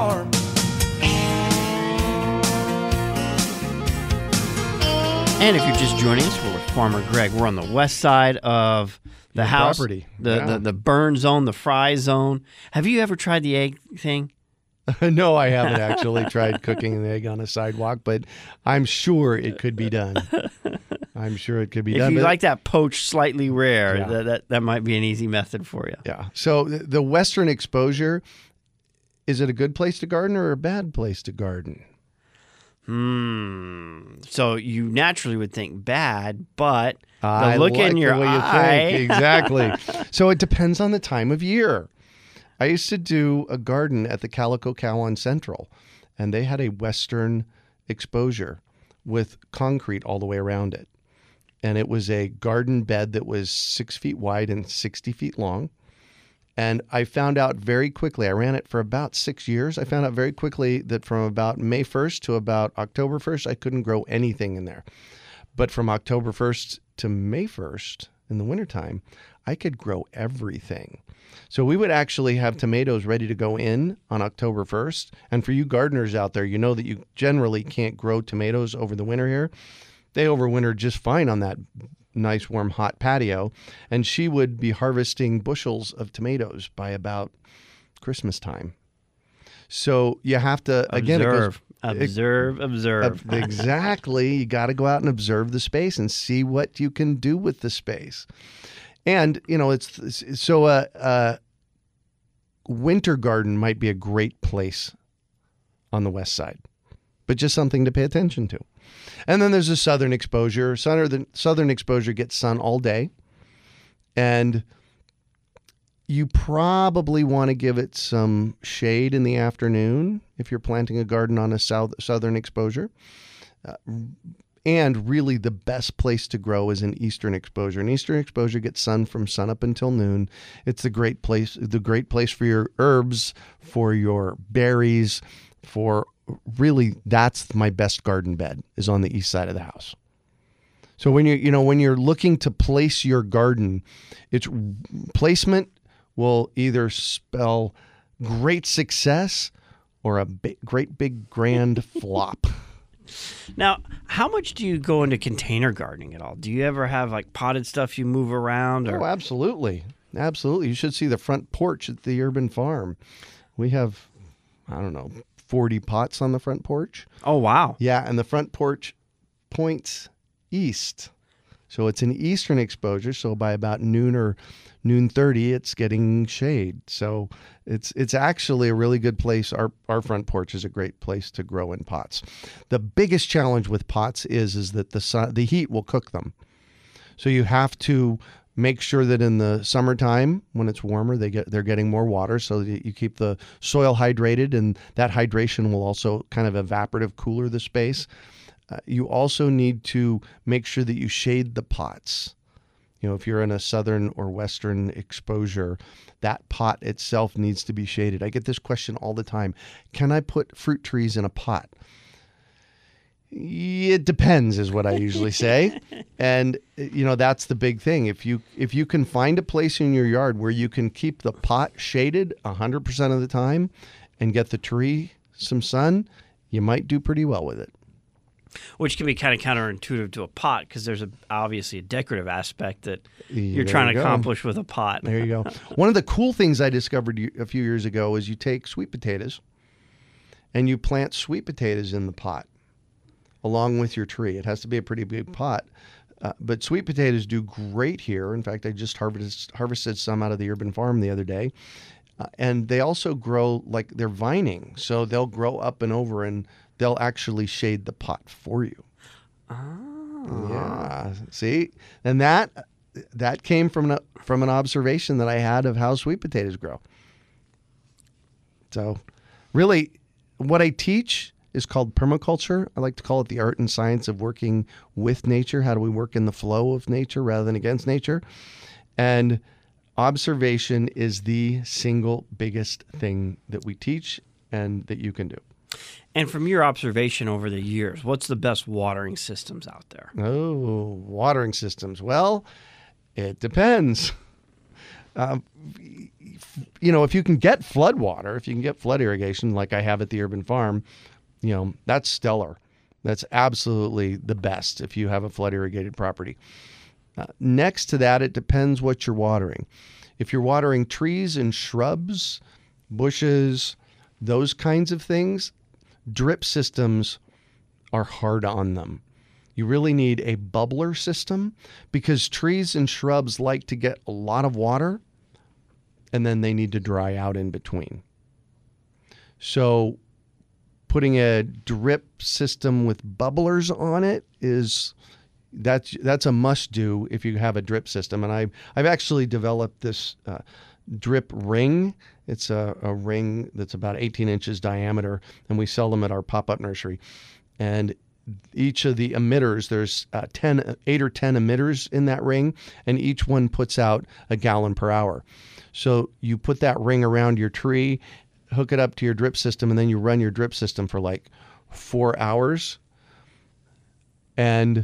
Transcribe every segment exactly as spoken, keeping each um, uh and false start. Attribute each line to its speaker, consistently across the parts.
Speaker 1: farm.
Speaker 2: And if you're just joining us, we're with Farmer Greg. We're on the west side of the
Speaker 3: Your
Speaker 2: house,
Speaker 3: property.
Speaker 2: the,
Speaker 3: Yeah.
Speaker 2: the the burn zone, the fry zone. Have you ever tried the egg thing?
Speaker 3: No, I haven't actually tried cooking an egg on a sidewalk, but I'm sure it could be done. I'm sure it could be
Speaker 2: If
Speaker 3: done.
Speaker 2: you
Speaker 3: but-
Speaker 2: like that poached, slightly rare,
Speaker 3: Yeah.
Speaker 2: that, that that might be an easy method for you.
Speaker 3: Yeah. So th- the western exposure, is it a good place to garden or a bad place to garden?
Speaker 2: Hmm. So you naturally would think bad, but the
Speaker 3: I
Speaker 2: look
Speaker 3: like
Speaker 2: in your
Speaker 3: the way you
Speaker 2: eye.
Speaker 3: think. Exactly. So it depends on the time of year. I used to do a garden at the Calico Cow on Central, and they had a western exposure with concrete all the way around it. And it was a garden bed that was six feet wide and sixty feet long. And I found out very quickly, I ran it for about six years. I found out very quickly that from about May first to about October first, I couldn't grow anything in there. But from October first to May first in the wintertime, I could grow everything. So we would actually have tomatoes ready to go in on October first. And for you gardeners out there, you know that you generally can't grow tomatoes over the winter here. They overwinter just fine on that nice, warm, hot patio. And she would be harvesting bushels of tomatoes by about Christmas time. So you have to, again,
Speaker 2: Observe,
Speaker 3: it goes,
Speaker 2: observe, observe.
Speaker 3: uh, exactly. You got to go out and observe the space and see what you can do with the space. And, you know, it's, it's so a uh, uh, winter garden might be a great place on the west side, but just something to pay attention to. And then there's a southern exposure. Southern, southern exposure gets sun all day. And you probably want to give it some shade in the afternoon if you're planting a garden on a south, southern exposure. Uh, and really the best place to grow is an eastern exposure. An eastern exposure gets sun from sun up until noon. It's the great place, the great place for your herbs, for your berries, for really that's my best garden bed is on the east side of the house. So when you you know when you're looking to place your garden, it's placement will either spell great success or a big, great big grand flop.
Speaker 2: Now, how much do you go into container gardening at all? Do you ever have like potted stuff you move around? Or?
Speaker 3: Oh, absolutely. Absolutely. You should see the front porch at the urban farm. We have, I don't know, forty pots on the front porch.
Speaker 2: Oh, wow.
Speaker 3: Yeah, and the front porch points east. So it's an eastern exposure. So by about noon or noon thirty, it's getting shade. So it's it's actually a really good place. Our our front porch is a great place to grow in pots. The biggest challenge with pots is is that the sun, the heat will cook them. So you have to make sure that in the summertime, when it's warmer, they get they're getting more water, so that you keep the soil hydrated, and that hydration will also kind of evaporative cooler the space. Uh, you also need to make sure that you shade the pots. You know, if you're in a southern or western exposure, that pot itself needs to be shaded. I get this question all the time. Can I put fruit trees in a pot? It depends is what I usually say. And you know, that's the big thing. If you if you can find a place in your yard where you can keep the pot shaded one hundred percent of the time and get the tree some sun, you might do pretty well with it.
Speaker 2: Which can be kind of counterintuitive to a pot because there's a, obviously a decorative aspect that you're
Speaker 3: There
Speaker 2: trying
Speaker 3: you
Speaker 2: to
Speaker 3: go.
Speaker 2: accomplish with a pot.
Speaker 3: There you go. One of the cool things I discovered a few years ago is you take sweet potatoes and you plant sweet potatoes in the pot along with your tree. It has to be a pretty big pot. Uh, but sweet potatoes do great here. In fact, I just harvested, harvested some out of the urban farm the other day. Uh, and they also grow like they're vining. So they'll grow up and over and they'll actually shade the pot for you.
Speaker 2: Oh.
Speaker 3: Yeah. See? And that that came from an, from an observation that I had of how sweet potatoes grow. So really, what I teach is called permaculture. I like to call it the art and science of working with nature. How do we work in the flow of nature rather than against nature? And observation is the single biggest thing that we teach and that you can do.
Speaker 2: And from your observation over the years, what's the best watering systems out there?
Speaker 3: Oh, watering systems. Well, it depends. Uh, you know, if you can get flood water, if you can get flood irrigation like I have at the urban farm, you know, that's stellar. That's absolutely the best if you have a flood irrigated property. Uh, next to that, it depends what you're watering. If you're watering trees and shrubs, bushes, those kinds of things, drip systems are hard on them. You really need a bubbler system because trees and shrubs like to get a lot of water and then they need to dry out in between. So putting a drip system with bubblers on it is that's that's a must do if you have a drip system. And I I've actually developed this uh, drip ring. It's a, a ring that's about eighteen inches diameter, and we sell them at our pop-up nursery. And each of the emitters, there's uh, ten, eight or ten emitters in that ring, and each one puts out a gallon per hour. So you put that ring around your tree, hook it up to your drip system, and then you run your drip system for like four hours. And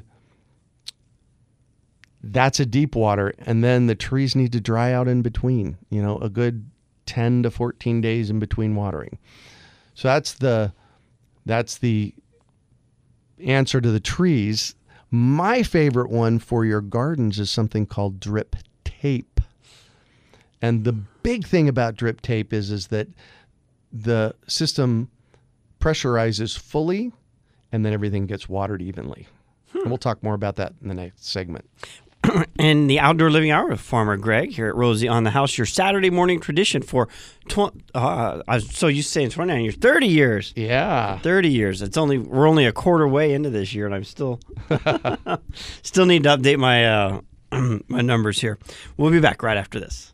Speaker 3: that's a deep water. And then the trees need to dry out in between, you know, a good ten to fourteen days in between watering. So that's the, that's the answer to the trees. My favorite one for your gardens is something called drip tape. And the big thing about drip tape is, is that the system pressurizes fully and then everything gets watered evenly. Hmm. And we'll talk more about that in the next segment.
Speaker 2: And the Outdoor Living Hour with Farmer Greg here at Rosie on the House, your Saturday morning tradition for, tw- uh, I was so used to saying twenty-nine years, thirty years.
Speaker 3: Yeah.
Speaker 2: thirty years. It's only, we're only a quarter way into this year and I'm still, still need to update my, uh, my numbers here. We'll be back right after this.